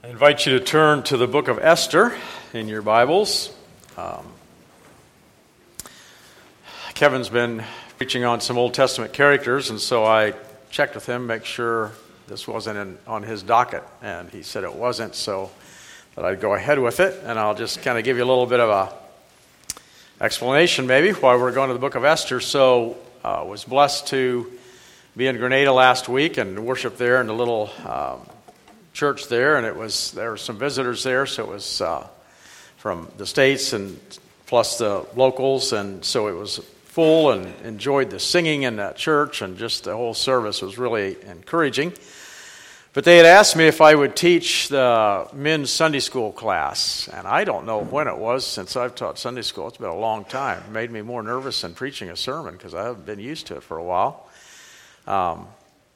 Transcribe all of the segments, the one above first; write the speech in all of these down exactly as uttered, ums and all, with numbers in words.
I invite you to turn to the book of Esther in your Bibles. Um, Kevin's been preaching on some Old Testament characters, and so I checked with him, make sure this wasn't in, on his docket, and he said it wasn't, so that I'd go ahead with it, and I'll just kind of give you a little bit of a explanation maybe why we're going to the book of Esther. So I uh, was blessed to be in Grenada last week and worship there in the little um, church there, and it was there were some visitors there, so it was uh, from the States and plus the locals, and so it was full, and enjoyed the singing in that church, and just the whole service was really encouraging. But they had asked me if I would teach the men's Sunday school class, and I don't know when it was since I've taught Sunday school. It's been a long time. It made me more nervous than preaching a sermon because I haven't been used to it for a while. Um,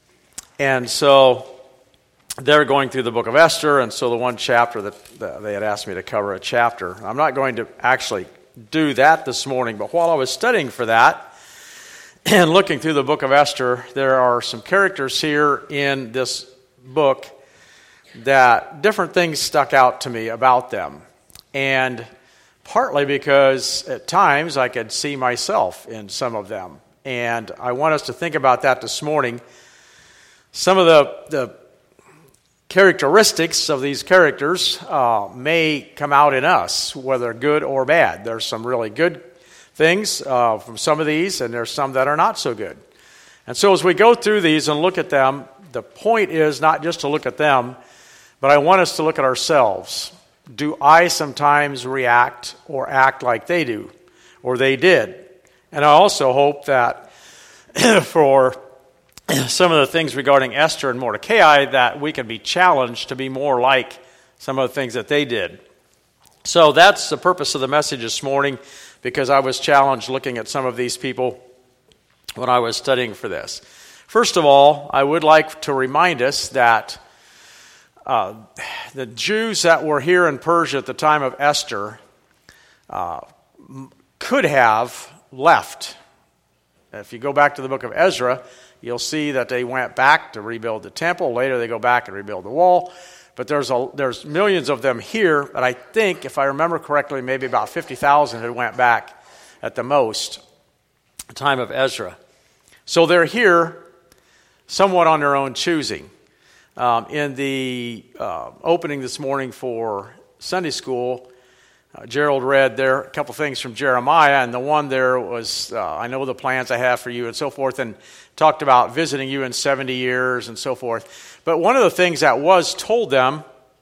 and so they're going through the book of Esther, and so the one chapter that, that they had asked me to cover a chapter. I'm not going to actually do that this morning, but while I was studying for that and looking through the book of Esther, there are some characters here in this book that different things stuck out to me about them. And partly because at times I could see myself in some of them. And I want us to think about that this morning. Some of the, the characteristics of these characters uh, may come out in us, whether good or bad. There's some really good things uh, from some of these, and there's some that are not so good. And so as we go through these and look at them, the point is not just to look at them, but I want us to look at ourselves. Do I sometimes react or act like they do, or they did? And I also hope that for some of the things regarding Esther and Mordecai, that we can be challenged to be more like some of the things that they did. So that's the purpose of the message this morning, because I was challenged looking at some of these people when I was studying for this. First of all, I would like to remind us that uh, the Jews that were here in Persia at the time of Esther uh, could have left. If you go back to the book of Ezra, you'll see that they went back to rebuild the temple. Later they go back and rebuild the wall. But there's a, there's millions of them here, but I think, if I remember correctly, maybe about fifty thousand had went back at the most, the time of Ezra. So they're here somewhat on their own choosing. Um, in the uh, opening this morning for Sunday school, uh, Gerald read there a couple things from Jeremiah, and the one there was, uh, I know the plans I have for you and so forth, and talked about visiting you in seventy years and so forth. But one of the things that was told them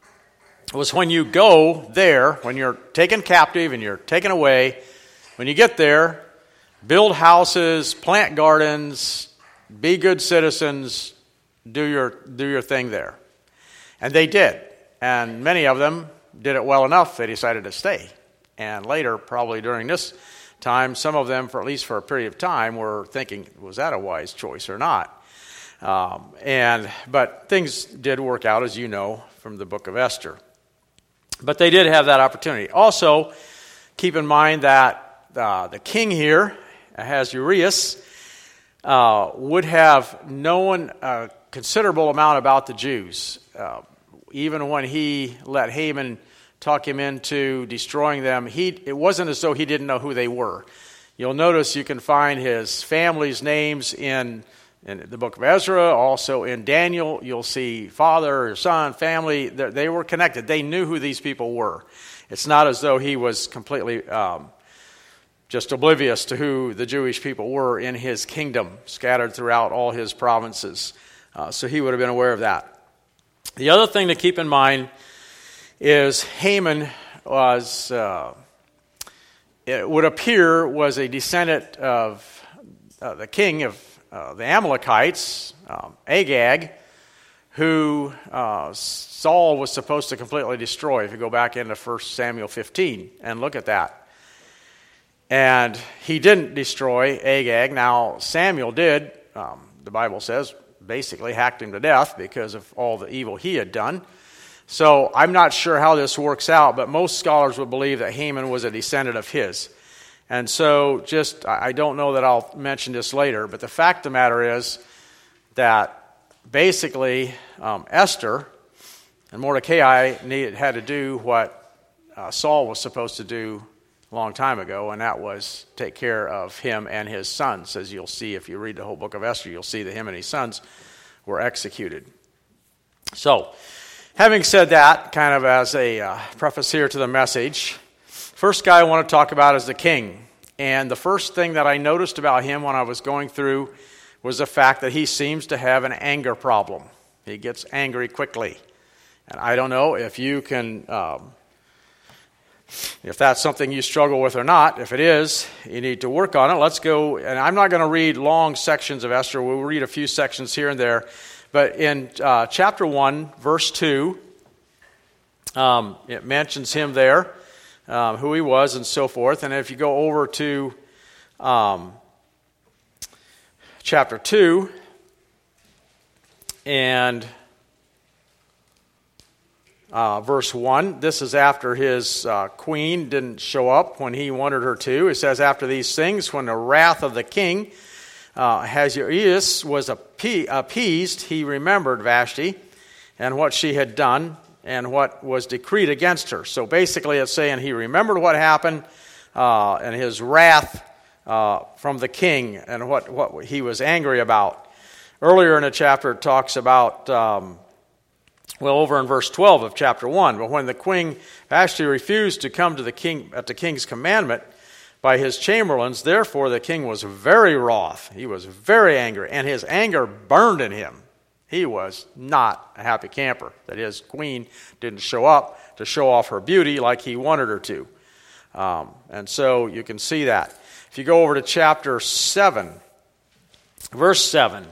was when you go there, when you're taken captive and you're taken away, when you get there, build houses, plant gardens, be good citizens, do your do your thing there. And they did. And many of them did it well enough, they decided to stay. And later, probably during this time, some of them, for at least for a period of time, were thinking, was that a wise choice or not? Um, and But things did work out, as you know, from the book of Esther. But they did have that opportunity. Also, keep in mind that uh, the king here, Ahasuerus, Uh, would have known a considerable amount about the Jews. Uh, even when he let Haman talk him into destroying them, he it wasn't as though he didn't know who they were. You'll notice you can find his family's names in, in the book of Ezra, also in Daniel. You'll see father, son, family. They were connected. They knew who these people were. It's not as though he was completely Um, just oblivious to who the Jewish people were in his kingdom, scattered throughout all his provinces. Uh, so he would have been aware of that. The other thing to keep in mind is Haman was, uh, it would appear, was a descendant of uh, the king of uh, the Amalekites, um, Agag, who uh, Saul was supposed to completely destroy. If you go back into First Samuel fifteen and look at that. And he didn't destroy Agag. Now, Samuel did, um, the Bible says, basically hacked him to death because of all the evil he had done. So I'm not sure how this works out, but most scholars would believe that Haman was a descendant of his. And so just, I don't know that I'll mention this later, but the fact of the matter is that basically um, Esther And Mordecai needed, had to do what uh, Saul was supposed to do a long time ago, and that was take care of him and his sons. As you'll see if you read the whole book of Esther, you'll see that him and his sons were executed. So, having said that, kind of as a uh, preface here to the message, first guy I want to talk about is the king. And the first thing that I noticed about him when I was going through was the fact that he seems to have an anger problem. He gets angry quickly. And I don't know if you can, um, if that's something you struggle with or not. If it is, you need to work on it. Let's go, and I'm not going to read long sections of Esther. We'll read a few sections here and there. But in uh, chapter one, verse two, um, it mentions him there. Um, who he was and so forth. And if you go over to um, chapter two and uh, verse one, this is after his uh, queen didn't show up when he wanted her to. It says, after these things, when the wrath of the king uh, Ahasuerus was appe- appeased, he remembered Vashti and what she had done, and what was decreed against her. So basically it's saying he remembered what happened uh, and his wrath uh, from the king and what, what he was angry about. Earlier in the chapter it talks about, um, well, over in verse twelve of chapter one, but when the queen Vashti refused to come to the king at the king's commandment by his chamberlains, therefore the king was very wroth. He was very angry, and his anger burned in him. He was not a happy camper that his queen didn't show up to show off her beauty like he wanted her to. Um, and so you can see that. If you go over to chapter seven, verse seven,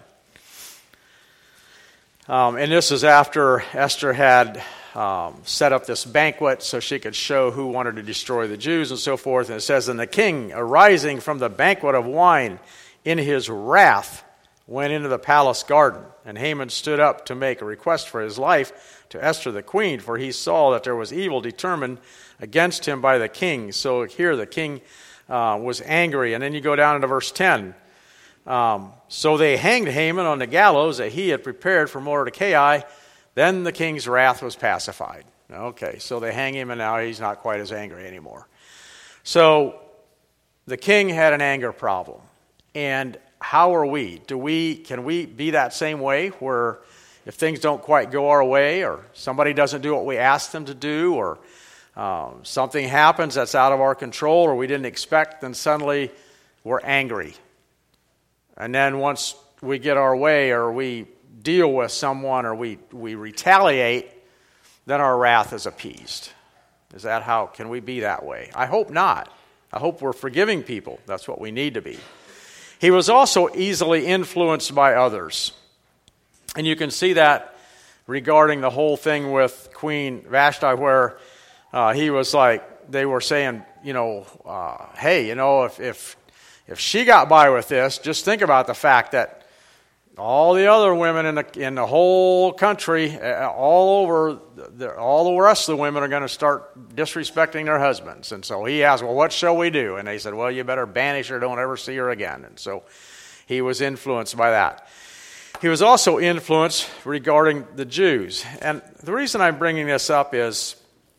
um, and this is after Esther had um, set up this banquet so she could show who wanted to destroy the Jews and so forth. And it says, and the king, arising from the banquet of wine in his wrath, went into the palace garden, and Haman stood up to make a request for his life to Esther the queen, for he saw that there was evil determined against him by the king. So here the king uh, was angry. And then you go down into verse ten. Um, so they hanged Haman on the gallows that he had prepared for Mordecai. Then the king's wrath was pacified. Okay, so they hang him, and now he's not quite as angry anymore. So the king had an anger problem. And how are we? Do we can we be that same way where if things don't quite go our way, or somebody doesn't do what we ask them to do, or um, something happens that's out of our control or we didn't expect, then suddenly we're angry. And then once we get our way or we deal with someone or we, we retaliate, then our wrath is appeased. Is that how, can we be that way? I hope not. I hope we're forgiving people. That's what we need to be. He was also easily influenced by others. And you can see that regarding the whole thing with Queen Vashti, where uh, he was like, they were saying, you know, uh, hey, you know, if, if if she got by with this, just think about the fact that all the other women in the in the whole country, uh, all over, the, all the rest of the women are going to start disrespecting their husbands. And so he asked, well, what shall we do? And they said, well, you better banish her, don't ever see her again. And so he was influenced by that. He was also influenced regarding the Jews. And the reason I'm bringing this up is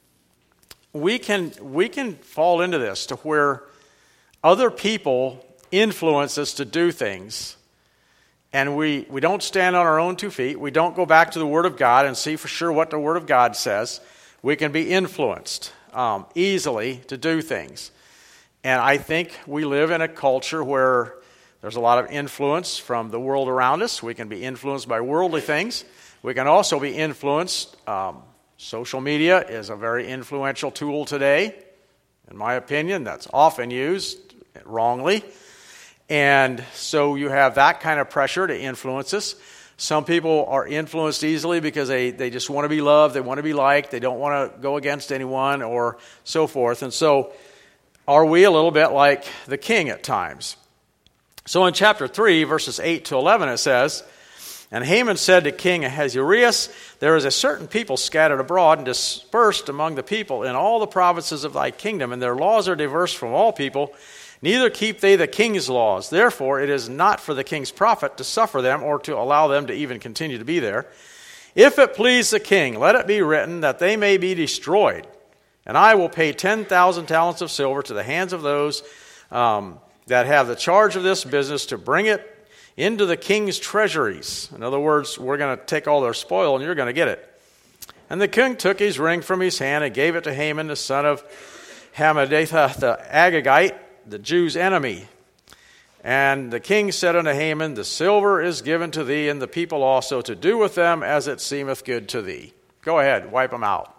we can we can fall into this to where other people influence us to do things, and we, we don't stand on our own two feet. We don't go back to the Word of God and see for sure what the Word of God says. We can be influenced um, easily to do things. And I think we live in a culture where there's a lot of influence from the world around us. We can be influenced by worldly things. We can also be influenced. Um, social media is a very influential tool today, in my opinion. That's often used wrongly. And so you have that kind of pressure to influence us. Some people are influenced easily because they, they just want to be loved, they want to be liked, they don't want to go against anyone or so forth. And so are we a little bit like the king at times? So in chapter three, verses eight to eleven, it says, and Haman said to King Ahasuerus, there is a certain people scattered abroad and dispersed among the people in all the provinces of thy kingdom, and their laws are diverse from all people. Neither keep they the king's laws. Therefore, it is not for the king's profit to suffer them or to allow them to even continue to be there. If it please the king, let it be written that they may be destroyed. And I will pay ten thousand talents of silver to the hands of those um, that have the charge of this business to bring it into the king's treasuries. In other words, we're going to take all their spoil and you're going to get it. And the king took his ring from his hand and gave it to Haman, the son of Hammedatha the Agagite, the Jews' enemy. And the king said unto Haman, the silver is given to thee, and the people also, to do with them as it seemeth good to thee. Go ahead, wipe them out.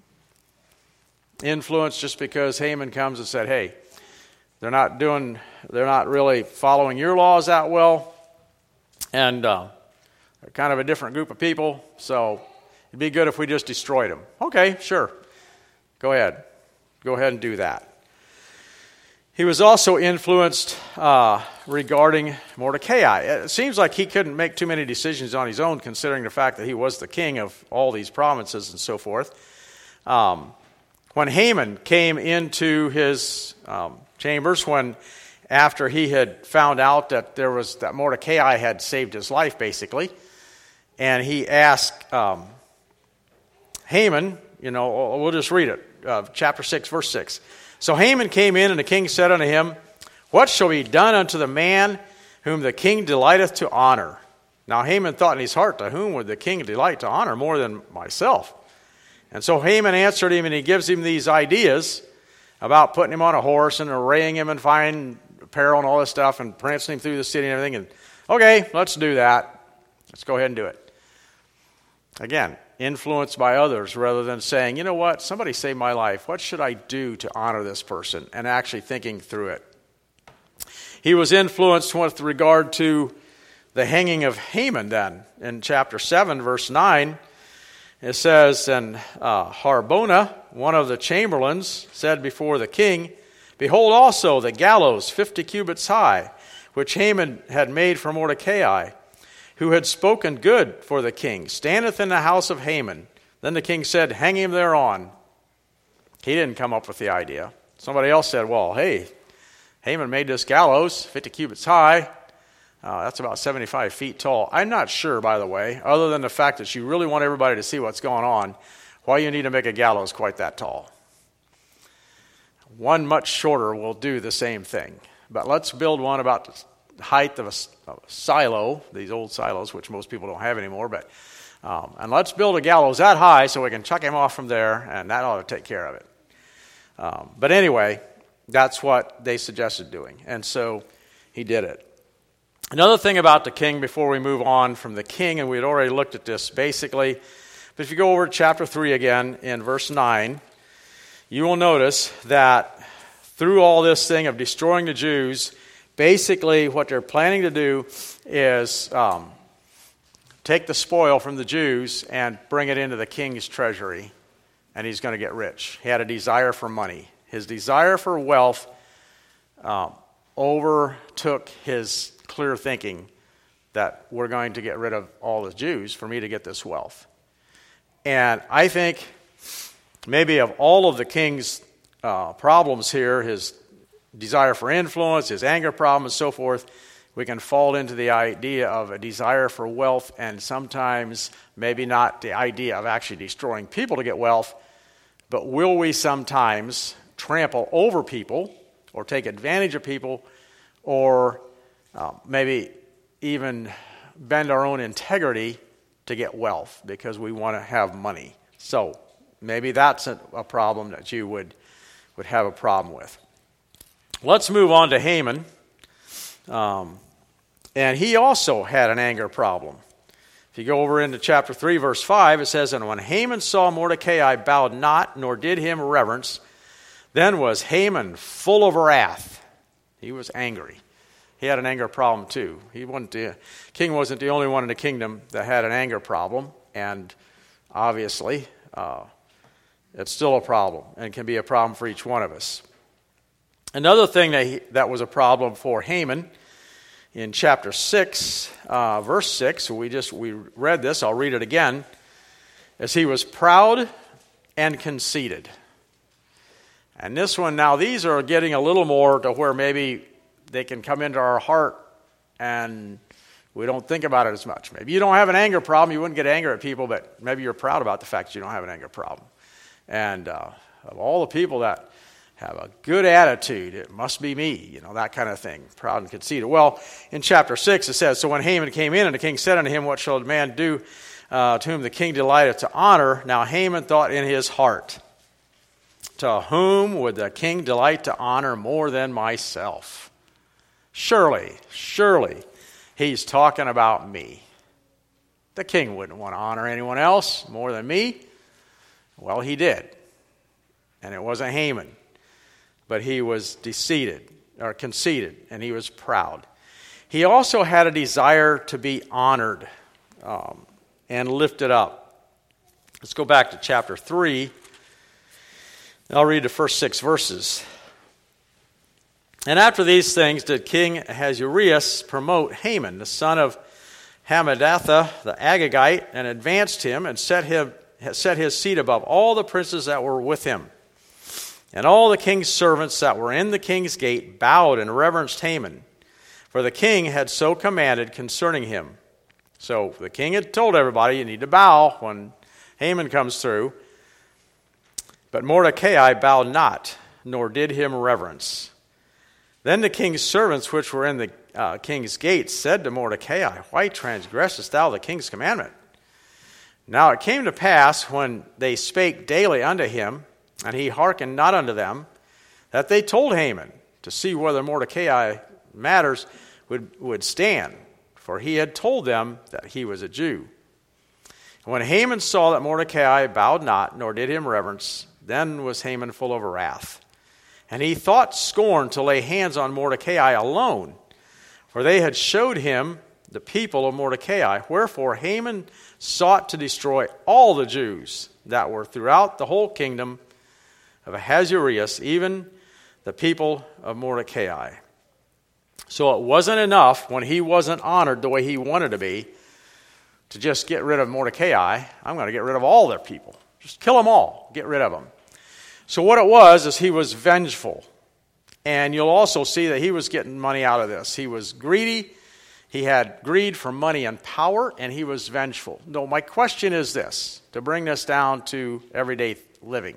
Influence just because Haman comes and said, hey, they're not doing, they're not really following your laws that well, and uh, they're kind of a different group of people, so it'd be good if we just destroyed them. Okay, sure. Go ahead. Go ahead and do that. He was also influenced uh, regarding Mordecai. It seems like he couldn't make too many decisions on his own, considering the fact that he was the king of all these provinces and so forth. Um, when Haman came into his um, chambers, when after he had found out that there was that Mordecai had saved his life, basically, and he asked um, Haman, you know, we'll just read it, uh, chapter six, verse six. So Haman came in, and the king said unto him, what shall be done unto the man whom the king delighteth to honor? Now Haman thought in his heart, to whom would the king delight to honor more than myself? And so Haman answered him, and he gives him these ideas about putting him on a horse and arraying him in fine apparel and all this stuff and prancing him through the city and everything. And okay, let's do that. Let's go ahead and do it. Again, influenced by others rather than saying, you know what, somebody saved my life. What should I do to honor this person? And actually thinking through it. He was influenced with regard to the hanging of Haman then. In chapter seven, verse nine, it says, and uh, Harbona, one of the chamberlains, said before the king, behold also the gallows fifty cubits high, which Haman had made for Mordecai, who had spoken good for the king, standeth in the house of Haman. Then the king said, hang him thereon. He didn't come up with the idea. Somebody else said, well, hey, Haman made this gallows fifty cubits high. Uh, that's about seventy-five feet tall. I'm not sure, by the way, other than the fact that you really want everybody to see what's going on, why you need to make a gallows quite that tall. One much shorter will do the same thing. But let's build one about the height of a, of a silo, these old silos, which most people don't have anymore. But um, and let's build a gallows that high so we can chuck him off from there, and that ought to take care of it. Um, but anyway, that's what they suggested doing. And so he did it. Another thing about the king before we move on from the king, and we had already looked at this basically, but if you go over to chapter three again in verse nine, you will notice that through all this thing of destroying the Jews, basically what they're planning to do is um, take the spoil from the Jews and bring it into the king's treasury, and he's going to get rich. He had a desire for money. His desire for wealth um, overtook his clear thinking that we're going to get rid of all the Jews for me to get this wealth. And I think maybe of all of the king's uh, problems here, his desire for influence, his anger problem, and so forth, we can fall into the idea of a desire for wealth, and sometimes maybe not the idea of actually destroying people to get wealth, but will we sometimes trample over people or take advantage of people, or uh, maybe even bend our own integrity to get wealth because we want to have money? So maybe that's a, a problem that you would, would have a problem with. Let's move on to Haman. Um, and he also had an anger problem. If you go over into chapter three, verse five, it says, and when Haman saw Mordecai bowed not, nor did him reverence, then was Haman full of wrath. He was angry. He had an anger problem too. He wasn't the king wasn't the only one in the kingdom that had an anger problem, and obviously uh, it's still a problem, and can be a problem for each one of us. Another thing that he, that was a problem for Haman in chapter six, uh, verse six. We just we read this. I'll read it again. As he was proud and conceited. And this one, now these are getting a little more to where maybe they can come into our heart and We don't think about it as much. Maybe you don't have an anger problem. You wouldn't get angry at people, but maybe you're proud about the fact that you don't have an anger problem. And uh, of all the people that have a good attitude, it must be me, you know, that kind of thing, proud and conceited. Well, in chapter six it says, so when Haman came in, and the king said unto him, what shall a man do uh, to whom the king delighteth to honor? Now Haman thought in his heart, to whom would the king delight to honor more than myself? Surely, surely, he's talking about me. The king wouldn't want to honor anyone else more than me. Well, he did. And it wasn't Haman. But he was deceited, or conceited, and he was proud. He also had a desire to be honored um, and lifted up. Let's go back to chapter three. I'll read the first six verses. And after these things did King Ahasuerus promote Haman, the son of Hammedatha, the Agagite, and advanced him and set him set his seat above all the princes that were with him. And all the king's servants that were in the king's gate bowed and reverenced Haman, for the king had so commanded concerning him. So the king had told everybody, you need to bow when Haman comes through. But Mordecai bowed not, nor did him reverence. Then the king's servants which were in the uh, king's gate said to Mordecai, why transgressest thou the king's commandment? Now it came to pass, when they spake daily unto him, and he hearkened not unto them, that they told Haman to see whether Mordecai matters would, would stand, for he had told them that he was a Jew. And when Haman saw that Mordecai bowed not, nor did him reverence, then was Haman full of wrath. And he thought scorn to lay hands on Mordecai alone, for they had showed him the people of Mordecai. Wherefore Haman sought to destroy all the Jews that were throughout the whole kingdom of Ahasuerus, even the people of Mordecai. So it wasn't enough when he wasn't honored the way he wanted to be to just get rid of Mordecai. I'm going to get rid of all their people. Just kill them all. Get rid of them. So what it was is he was vengeful. And you'll also see that he was getting money out of this. He was greedy. He had greed for money and power, and he was vengeful. No, my question is this, to bring this down to everyday living.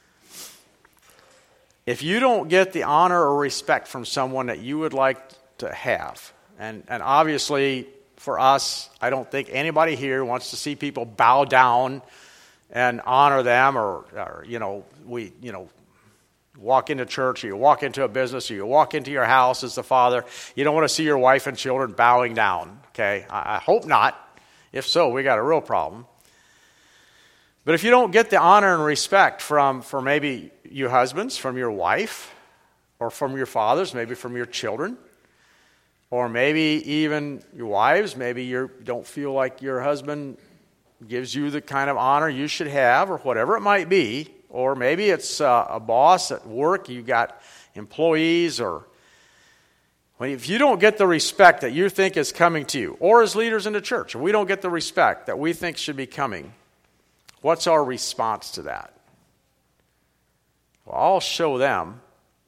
If you don't get the honor or respect from someone that you would like to have, and, and obviously for us, I don't think anybody here wants to see people bow down and honor them, or, or you know, we, you know, walk into church, or you walk into a business, or you walk into your house as the father. You don't want to see your wife and children bowing down, okay? I, I hope not. If so, we got a real problem. But if you don't get the honor and respect from, from maybe you husbands, from your wife, or from your fathers, maybe from your children, or maybe even your wives, maybe you don't feel like your husband gives you the kind of honor you should have, or whatever it might be, or maybe it's uh, a boss at work, you got employees, or when if you don't get the respect that you think is coming to you, or as leaders in the church, if we don't get the respect that we think should be coming, what's our response to that? Well, I'll show them.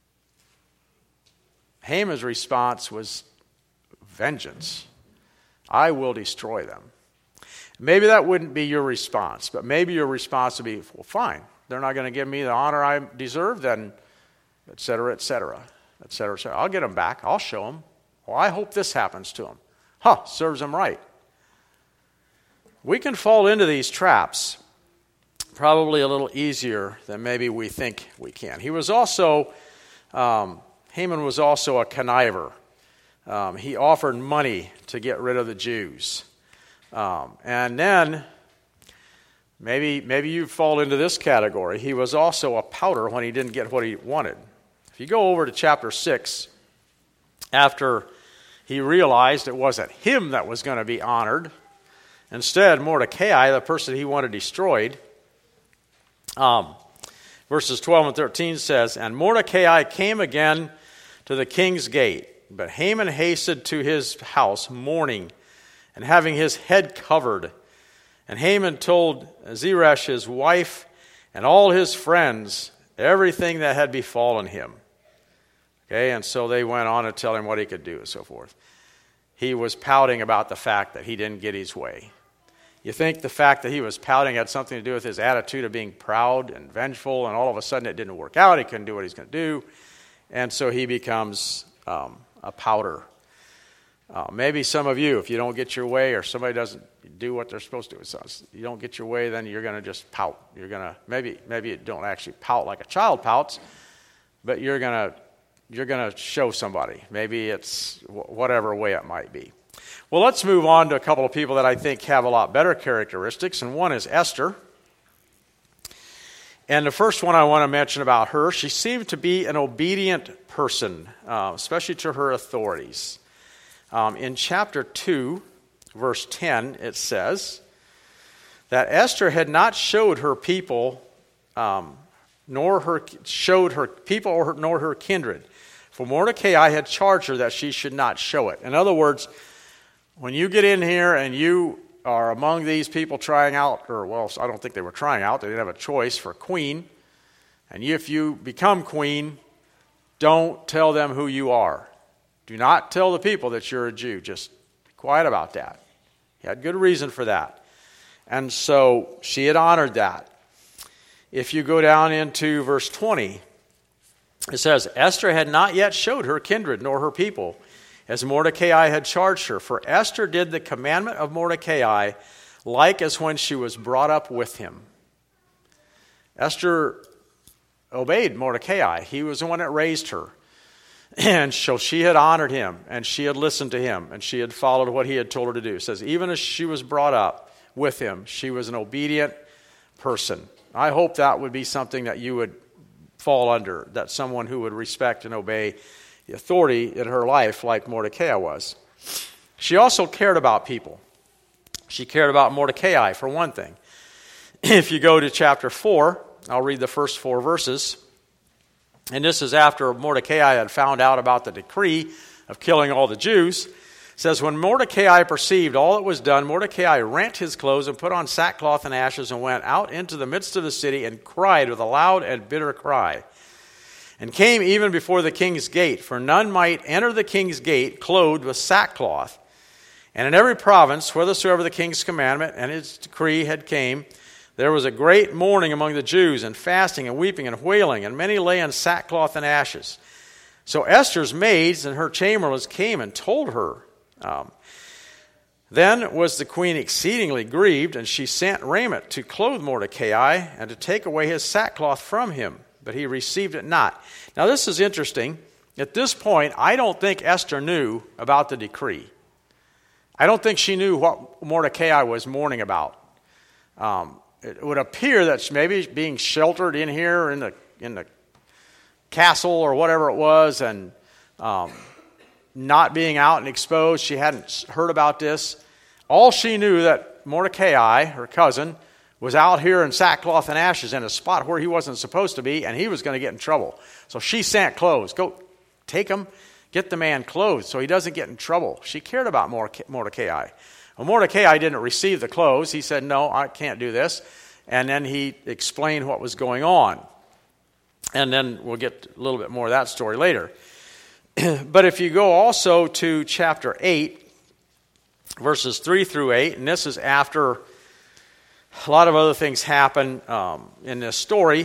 Haman's response was vengeance. I will destroy them. Maybe that wouldn't be your response, but maybe your response would be, well, fine. They're not going to give me the honor I deserve, then, et cetera, et cetera, et cetera, et cetera. I'll get them back. I'll show them. Well, I hope this happens to them. Huh, serves them right. We can fall into these traps probably a little easier than maybe we think we can. He was also, um, Haman was also a conniver. Um, he offered money to get rid of the Jews. Um, and then, maybe maybe you fall into this category. He was also a pouter when he didn't get what he wanted. If you go over to chapter six, after he realized it wasn't him that was going to be honored, instead Mordecai, the person he wanted destroyed, um, verses twelve and thirteen says, and Mordecai came again to the king's gate, but Haman hastened to his house mourning, and having his head covered. And Haman told Zeresh, his wife, and all his friends, everything that had befallen him. Okay, and so they went on to tell him what he could do and so forth. he was pouting about the fact that he didn't get his way. You think the fact that he was pouting had something to do with his attitude of being proud and vengeful, and all of a sudden it didn't work out, he couldn't do what he's going to do, and so he becomes um, a pouter. Uh, maybe some of you, if you don't get your way or somebody doesn't do what they're supposed to do, so you don't get your way, then you're going to just pout. You're going to, maybe maybe you don't actually pout like a child pouts, but you're going to you're going to show somebody. Maybe it's whatever way it might be. Well, let's move on to a couple of people that I think have a lot better characteristics, and one is Esther. And the first one I want to mention about her, she seemed to be an obedient person, uh, especially to her authorities. Um, in chapter two, verse ten, it says that Esther had not showed her people, um, nor her showed her people, or her, nor her kindred, for Mordecai had charged her that she should not show it. In other words, when you get in here and you are among these people trying out, or well, I don't think they were trying out, they didn't have a choice for queen, and if you become queen, don't tell them who you are. Do not tell the people that you're a Jew. Just be quiet about that. He had good reason for that. And so she had honored that. If you go down into verse twenty, it says, Esther had not yet showed her kindred nor her people, as Mordecai had charged her. For Esther did the commandment of Mordecai, like as when she was brought up with him. Esther obeyed Mordecai. He was the one that raised her. And so she had honored him, and she had listened to him, and she had followed what he had told her to do. It says, even as she was brought up with him, she was an obedient person. I hope that would be something that you would fall under, that someone who would respect and obey the authority in her life like Mordecai was. She also cared about people. She cared about Mordecai, for one thing. If you go to chapter four, I'll read the first four verses. And this is after Mordecai had found out about the decree of killing all the Jews. It says, when Mordecai perceived all that was done, Mordecai rent his clothes and put on sackcloth and ashes and went out into the midst of the city and cried with a loud and bitter cry. And came even before the king's gate, for none might enter the king's gate clothed with sackcloth. And in every province, whithersoever the king's commandment and his decree had came, there was a great mourning among the Jews, and fasting and weeping and wailing, and many lay in sackcloth and ashes. So Esther's maids and her chamberlains came and told her. Um, then was the queen exceedingly grieved, and she sent raiment to clothe Mordecai and to take away his sackcloth from him. But he received it not. Now this is interesting. At this point, I don't think Esther knew about the decree. I don't think she knew what Mordecai was mourning about. Um, it would appear that maybe being sheltered in here in the in the castle or whatever it was, and um, not being out and exposed, she hadn't heard about this. All she knew that Mordecai, her cousin, was out here in sackcloth and ashes in a spot where he wasn't supposed to be, and he was going to get in trouble. So she sent clothes. Go take him, get the man clothes so he doesn't get in trouble. She cared about Mordecai. Well, Mordecai didn't receive the clothes. He said, no, I can't do this. And then he explained what was going on. And then we'll get a little bit more of that story later. But if you go also to chapter eight, verses three through eight, and this is after a lot of other things happen um, in this story,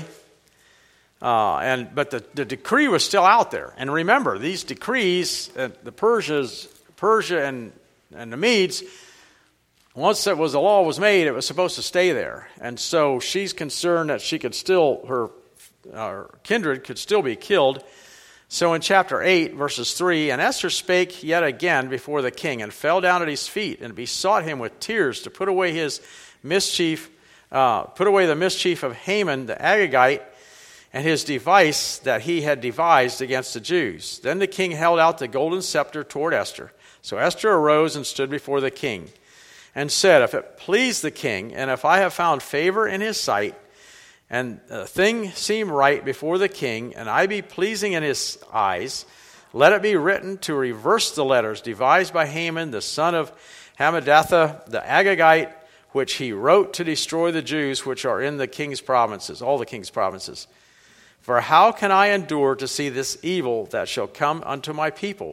uh, and but the, the decree was still out there. And remember, these decrees, uh, the Persians, Persia and, and the Medes, once it was the law was made, it was supposed to stay there. And so she's concerned that she could still, her, her kindred could still be killed. So in chapter eight, verses three, and Esther spake yet again before the king, and fell down at his feet, and besought him with tears to put away his mischief, uh, put away the mischief of Haman the Agagite, and his device that he had devised against the Jews. Then the king held out the golden scepter toward Esther. So Esther arose and stood before the king, and said, if it please the king, and if I have found favor in his sight, and the thing seem right before the king, and I be pleasing in his eyes, let it be written to reverse the letters devised by Haman, the son of Hammedatha, the Agagite, which he wrote to destroy the Jews which are in the king's provinces, all the king's provinces. For how can I endure to see this evil that shall come unto my people?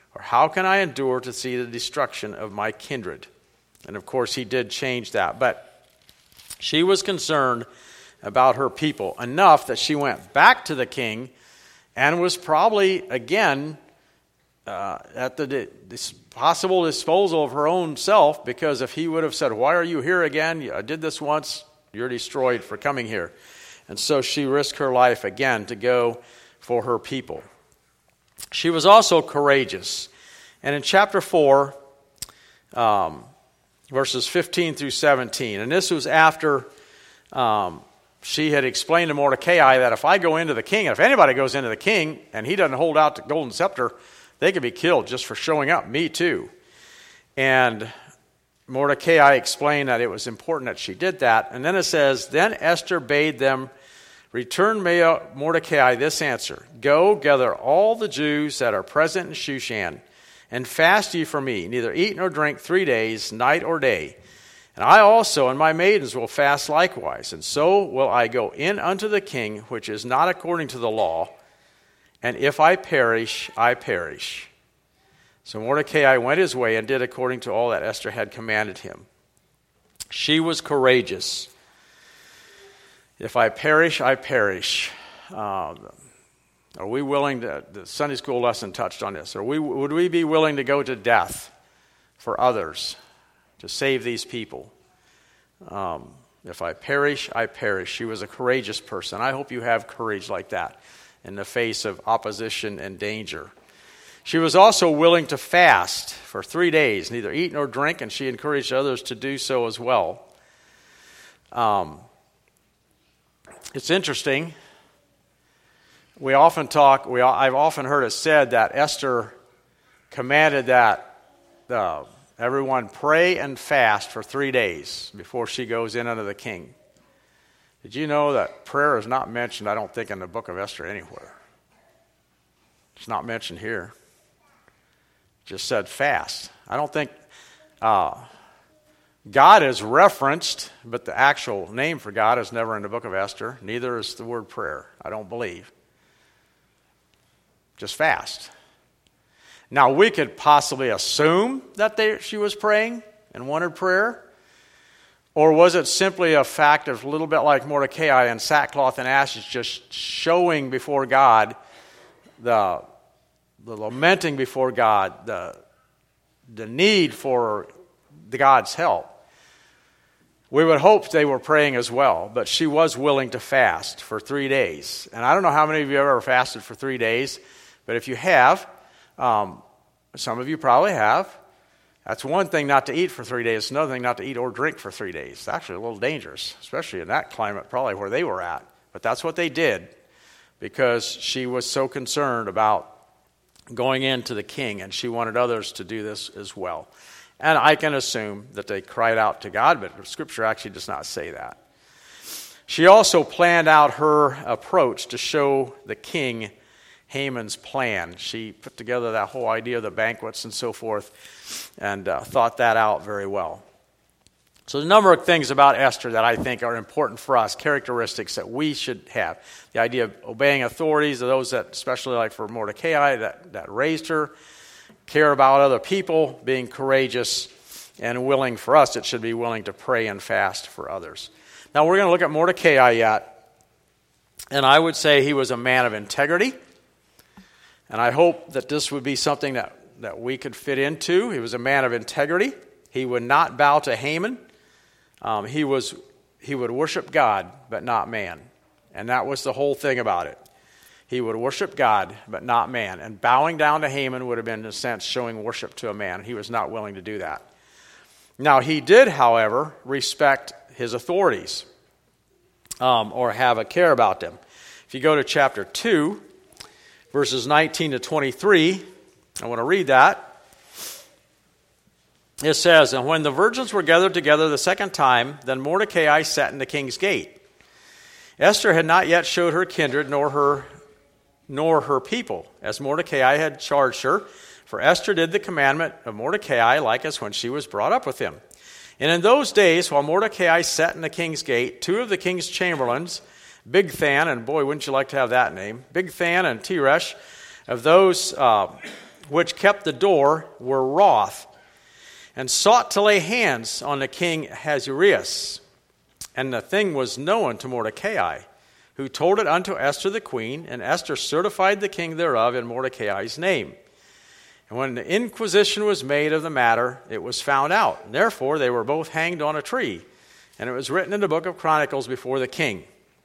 Or how can I endure to see the destruction of my kindred? And of course, he did change that. But she was concerned about her people enough that she went back to the king and was probably, again, uh, at the dis- possible disposal of her own self, because if he would have said, why are you here again? I did this once. You're destroyed for coming here. And so she risked her life again to go for her people. She was also courageous. And in chapter four, um, verses fifteen through seventeen, and this was after um, she had explained to Mordecai that if I go into the king, and if anybody goes into the king and he doesn't hold out the golden scepter, they could be killed just for showing up, me too. And Mordecai explained that it was important that she did that. And then it says, then Esther bade them return Mordecai this answer, go gather all the Jews that are present in Shushan, and fast ye for me, neither eat nor drink three days, night or day. And I also and my maidens will fast likewise, and so will I go in unto the king, which is not according to the law, and if I perish, I perish. So Mordecai went his way and did according to all that Esther had commanded him. She was courageous. If I perish, I perish. Um, are we willing to, the Sunday school lesson touched on this, are we, would we be willing to go to death for others to save these people? Um, if I perish, I perish. She was a courageous person. I hope you have courage like that in the face of opposition and danger. She was also willing to fast for three days, neither eat nor drink, and she encouraged others to do so as well. Um, it's interesting. We often talk, we, I've often heard it said that Esther commanded that uh, everyone pray and fast for three days before she goes in unto the king. Did you know that prayer is not mentioned, I don't think, in the book of Esther anywhere? It's not mentioned here. It just said fast. I don't think uh, God is referenced, but the actual name for God is never in the book of Esther. Neither is the word prayer, I don't believe. Just fast. Now, we could possibly assume that they, she was praying and wanted prayer. Or was it simply a fact of a little bit like Mordecai and sackcloth and ashes, just showing before God, the, the lamenting before God, the, the need for the God's help? We would hope they were praying as well, but she was willing to fast for three days. And I don't know how many of you have ever fasted for three days, but if you have, um, some of you probably have. That's one thing not to eat for three days. It's another thing not to eat or drink for three days. It's actually a little dangerous, especially in that climate, probably where they were at. But that's what they did because she was so concerned about going into the king, and she wanted others to do this as well. And I can assume that they cried out to God, but Scripture actually does not say that. She also planned out her approach to show the king Haman's plan. She put together that whole idea of the banquets and so forth and uh, thought that out very well. So there's a number of things about Esther that I think are important for us, characteristics that we should have. The idea of obeying authorities, those that, especially like for Mordecai, that, that raised her, care about other people, being courageous, and willing for us, it should be willing to pray and fast for others. Now we're going to look at Mordecai yet, and I would say he was a man of integrity. And I hope that this would be something that, that we could fit into. He was a man of integrity. He would not bow to Haman. Um, he was he would worship God, but not man. And that was the whole thing about it. He would worship God, but not man. And bowing down to Haman would have been, in a sense, showing worship to a man. He was not willing to do that. Now, he did, however, respect his authorities um, or have a care about them. If you go to chapter two, verses nineteen to twenty-three, I want to read that. It says, and when the virgins were gathered together the second time, then Mordecai sat in the king's gate. Esther had not yet showed her kindred nor her nor her people, as Mordecai had charged her. For Esther did the commandment of Mordecai, like as when she was brought up with him. And in those days, while Mordecai sat in the king's gate, two of the king's chamberlains, Bigthan, and boy, wouldn't you like to have that name, Bigthan and Teresh, of those uh, which kept the door, were wroth, and sought to lay hands on the king Ahasuerus. And the thing was known to Mordecai, who told it unto Esther the queen, and Esther certified the king thereof in Mordecai's name. And when the inquisition was made of the matter, it was found out. And therefore they were both hanged on a tree. And it was written in the book of Chronicles before the king.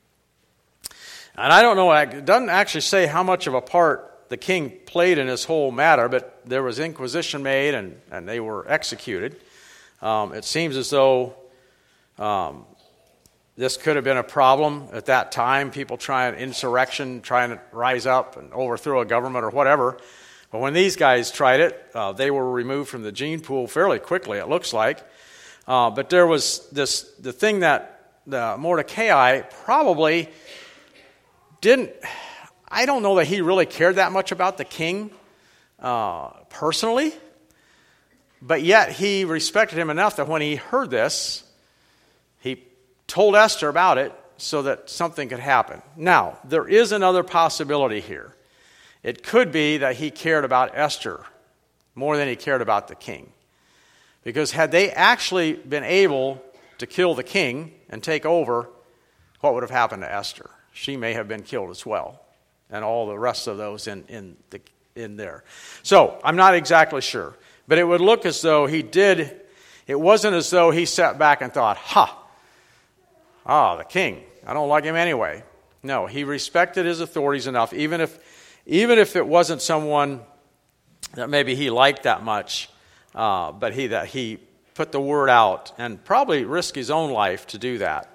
And I don't know, it doesn't actually say how much of a part the king played in this whole matter, but there was inquisition made and, and they were executed. Um, it seems as though um, this could have been a problem at that time, people trying insurrection, trying to rise up and overthrow a government or whatever. But when these guys tried it, uh, they were removed from the gene pool fairly quickly, it looks like. Uh, but there was this, the thing that the Mordecai probably didn't, I don't know that he really cared that much about the king uh, personally, but yet he respected him enough that when he heard this, he told Esther about it so that something could happen. Now, there is another possibility here. It could be that he cared about Esther more than he cared about the king. Because had they actually been able to kill the king and take over, what would have happened to Esther? She may have been killed as well, and all the rest of those in, in, the, in there. So, I'm not exactly sure. But it would look as though he did, it wasn't as though he sat back and thought, ha, ah, the king, I don't like him anyway. No, he respected his authorities enough, even if Even if it wasn't someone that maybe he liked that much, uh, but he that he put the word out and probably risked his own life to do that.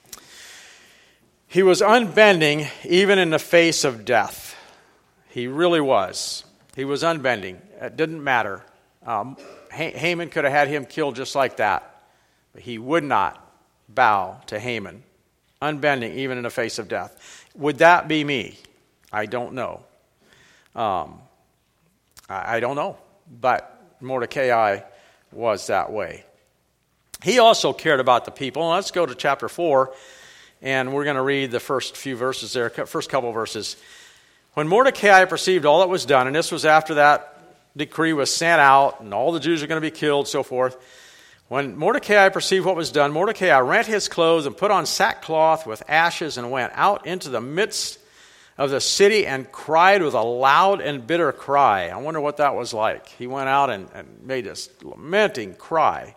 He was unbending even in the face of death. He really was. He was unbending. It didn't matter. Um, Haman could have had him killed just like that, but he would not bow to Haman. Unbending even in the face of death. Would that be me? I don't know. Um, I, I don't know, but Mordecai was that way. He also cared about the people. Let's go to chapter four, and we're going to read the first few verses there, first couple verses. When Mordecai perceived all that was done, and this was after that decree was sent out, and all the Jews are going to be killed, so forth. When Mordecai perceived what was done, Mordecai rent his clothes and put on sackcloth with ashes and went out into the midst of the city and cried with a loud and bitter cry. I wonder what that was like. He went out and, and made this lamenting cry.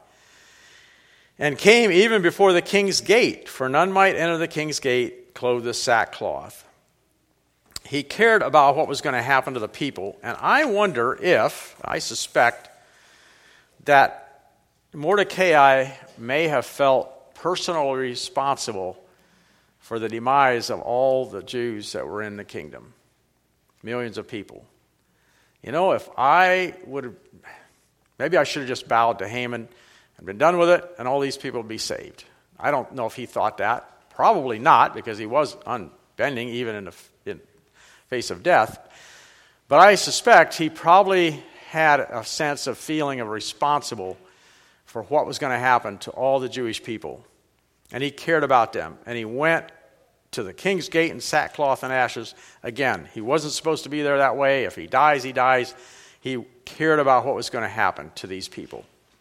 And came even before the king's gate, for none might enter the king's gate clothed with sackcloth. He cared about what was going to happen to the people. And I wonder if, I suspect, that Mordecai may have felt personally responsible for the demise of all the Jews that were in the kingdom. Millions of people. You know, if I would have, maybe I should have just bowed to Haman and been done with it, and all these people would be saved. I don't know if he thought that. Probably not, because he was unbending, even in the in face of death. But I suspect he probably had a sense of feeling of responsible for what was going to happen to all the Jewish people. And he cared about them. And he went to the king's gate in sackcloth and ashes. Again, he wasn't supposed to be there that way. If he dies, he dies. He cared about what was going to happen to these people.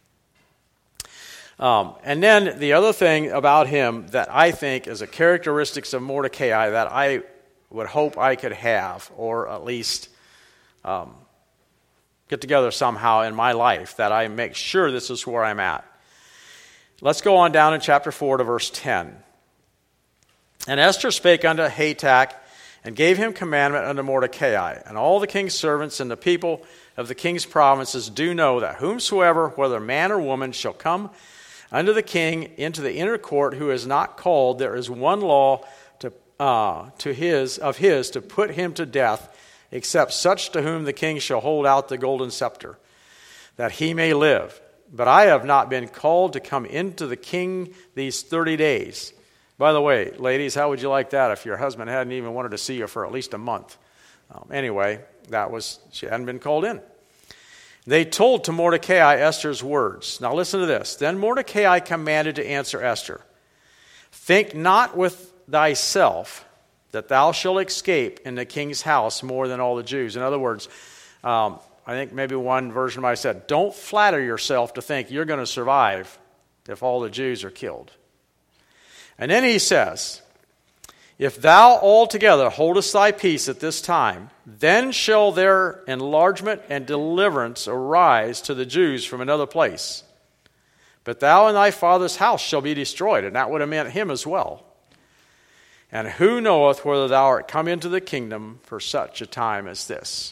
Um, and then the other thing about him that I think is a characteristic of Mordecai that I would hope I could have, or at least um, get together somehow in my life, that I make sure this is where I'm at. Let's go on down in chapter four to verse ten. And Esther spake unto Hatach, and gave him commandment unto Mordecai. And all the king's servants and the people of the king's provinces do know that whomsoever, whether man or woman, shall come unto the king into the inner court, who is not called, there is one law to uh, to his of his to put him to death, except such to whom the king shall hold out the golden scepter, that he may live. But I have not been called to come into the king these thirty days. By the way, ladies, how would you like that if your husband hadn't even wanted to see you for at least a month? Um, anyway, that was, she hadn't been called in. They told to Mordecai Esther's words. Now listen to this. Then Mordecai commanded to answer Esther, think not with thyself that thou shalt escape in the king's house more than all the Jews. In other words, um, I think maybe one version might have said, don't flatter yourself to think you're going to survive if all the Jews are killed. And then he says, if thou altogether holdest thy peace at this time, then shall their enlargement and deliverance arise to the Jews from another place. But thou and thy father's house shall be destroyed. And that would have meant him as well. And who knoweth whether thou art come into the kingdom for such a time as this?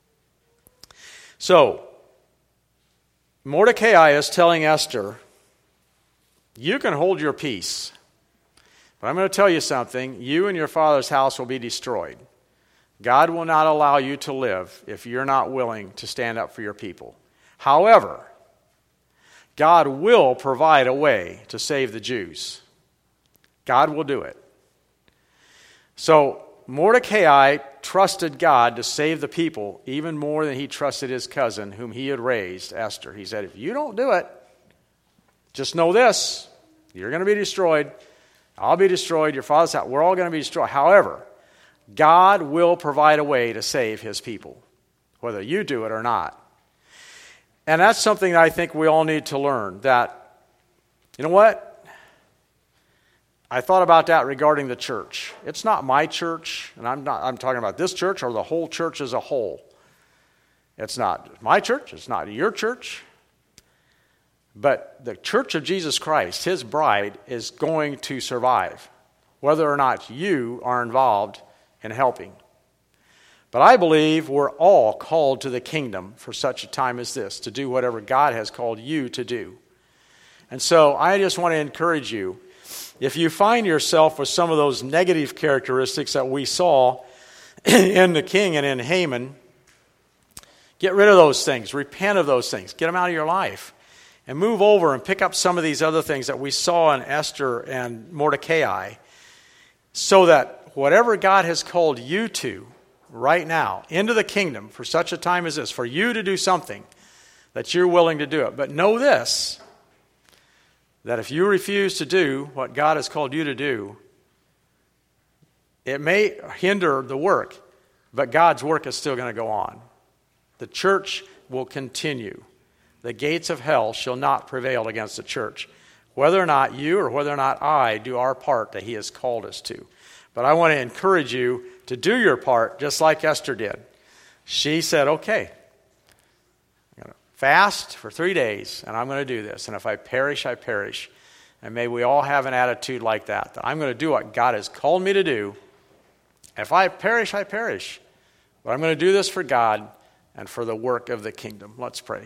So, Mordecai is telling Esther, you can hold your peace. But I'm going to tell you something. You and your father's house will be destroyed. God will not allow you to live if you're not willing to stand up for your people. However, God will provide a way to save the Jews. God will do it. So Mordecai trusted God to save the people even more than he trusted his cousin whom he had raised, Esther. He said, if you don't do it, just know this, you're going to be destroyed. I'll be destroyed. Your father's house, we're all going to be destroyed. However, God will provide a way to save his people, whether you do it or not. And that's something that I think we all need to learn, that, you know what? I thought about that regarding the church. It's not my church, and I'm not I'm talking about this church or the whole church as a whole. It's not my church, it's not your church. But the church of Jesus Christ, his bride, is going to survive, whether or not you are involved in helping. But I believe we're all called to the kingdom for such a time as this, to do whatever God has called you to do. And so I just want to encourage you, if you find yourself with some of those negative characteristics that we saw in the king and in Haman, get rid of those things. Repent of those things. Get them out of your life. And move over and pick up some of these other things that we saw in Esther and Mordecai, so that whatever God has called you to right now into the kingdom for such a time as this, for you to do something, that you're willing to do it. But know this, that if you refuse to do what God has called you to do, it may hinder the work, but God's work is still going to go on. The church will continue. The gates of hell shall not prevail against the church, whether or not you or whether or not I do our part that he has called us to. But I want to encourage you to do your part just like Esther did. She said, okay, I'm going to fast for three days, and I'm going to do this. And if I perish, I perish. And may we all have an attitude like that, that I'm going to do what God has called me to do. If I perish, I perish. But I'm going to do this for God and for the work of the kingdom. Let's pray.